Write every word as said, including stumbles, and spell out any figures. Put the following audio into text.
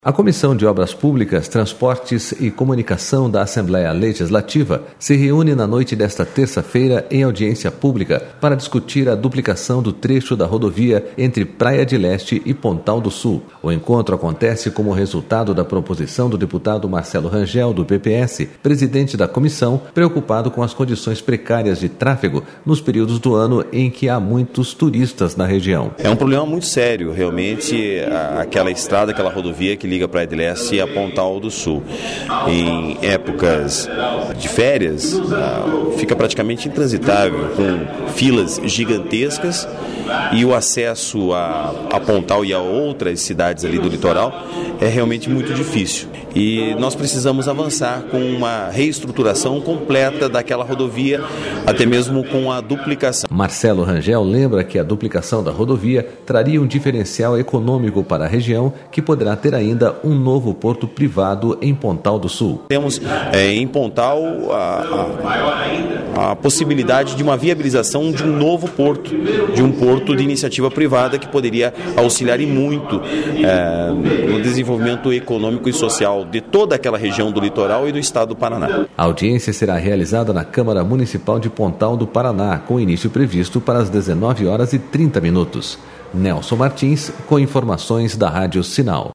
A Comissão de Obras Públicas, Transportes e Comunicação da Assembleia Legislativa se reúne na noite desta terça-feira em audiência pública para discutir a duplicação do trecho da rodovia entre Praia de Leste e Pontal do Sul. O encontro acontece como resultado da proposição do deputado Marcelo Rangel, do P P S, presidente da comissão, preocupado com as condições precárias de tráfego nos períodos do ano em que há muitos turistas na região. É um problema muito sério, realmente, aquela estrada, aquela rodovia que liga a Praia de Leste e a Pontal do Sul. Em épocas de férias, fica praticamente intransitável, com filas gigantescas, e o acesso a, a Pontal e a outras cidades ali do litoral é realmente muito difícil. E nós precisamos avançar com uma reestruturação completa daquela rodovia, até mesmo com a duplicação. Marcelo Rangel lembra que a duplicação da rodovia traria um diferencial econômico para a região, que poderá ter ainda um novo porto privado em Pontal do Sul. Temos é, em Pontal a, a, a possibilidade de uma viabilização de um novo porto, de um porto de iniciativa privada que poderia auxiliar e muito é, no desenvolvimento econômico e social de toda aquela região do litoral e do estado do Paraná. A audiência será realizada na Câmara Municipal de Pontal do Paraná, com início previsto para as dezenove horas e trinta minutos. Nelson Martins, com informações da Rádio Sinal.